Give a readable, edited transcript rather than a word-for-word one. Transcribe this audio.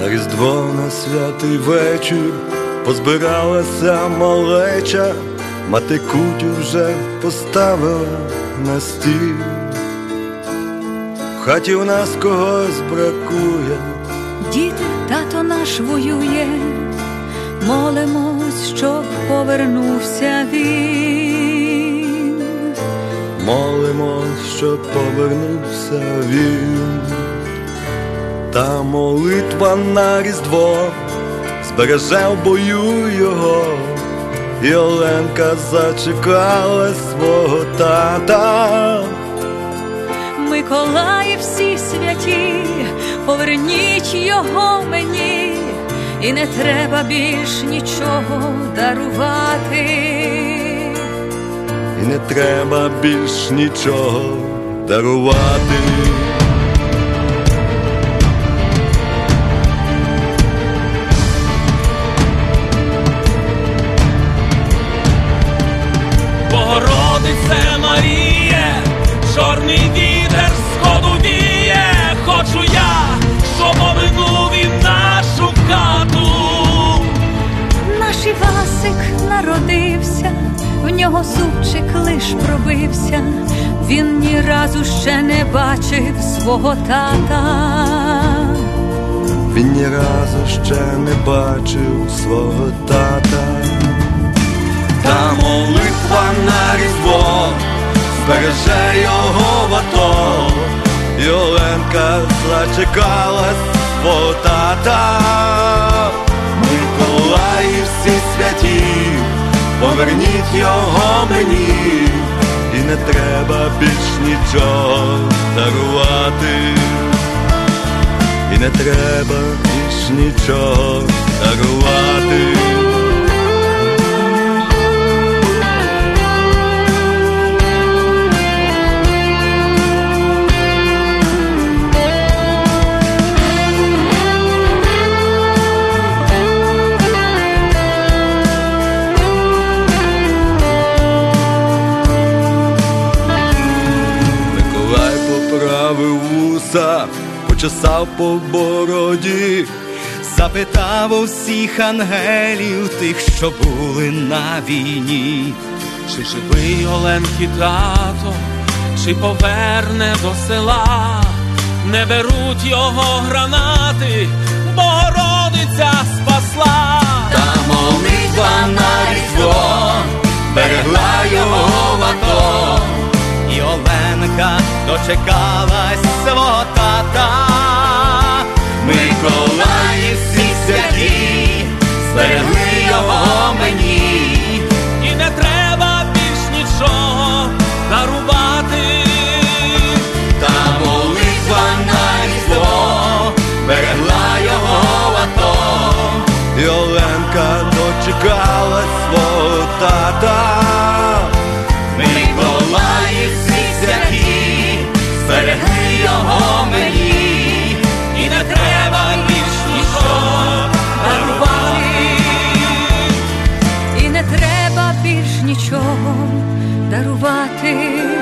На Різдво, на святий вечір позбиралася малеча, мати кутю вже поставила на стіл. В хаті у нас когось бракує. Діти, тато наш воює, молимось, щоб повернувся він. Молимось, щоб повернувся він. Та молитва на Різдво збереже в бою його. І Оленка зачекала свого тата. Миколаї всі святі, поверніть його мені, і не треба більш нічого дарувати. І не треба більш нічого дарувати. Богородице Маріє, чорний вітер сходу віє, хочу я, щоб оминув він нашу хату. Наш Івасик народився, в нього зубчик лиш пробився, він ні разу ще не бачив свого тата. Він ні разу ще не бачив свого тата. Та молитва на Різдво збереже його в АТО. І Оленка зачекала свого тата. Миколаї всі святі, поверніть його мені, і не треба більш нічого дарувати. І не треба більш нічого дарувати. Поправив вуса, почесав по бороді, запитав у всіх ангелів тих, що були на війні. Чи живий Оленки тато, чи поверне до села? Не беруть його гранати, Богородиця спасла. Та молитва на Різдво берегла його в АТО. І Оленка дочекалась свого тата. Миколаї всі святі зберегли його мені, і не треба більш нічого дарувати. Та молитва на Різдво берегла його в АТО. і Оленка дочекала свого тата. Миколаї всі святі зберегли його мені, і не треба більш нічого дарувати. І не треба більш нічого дарувати.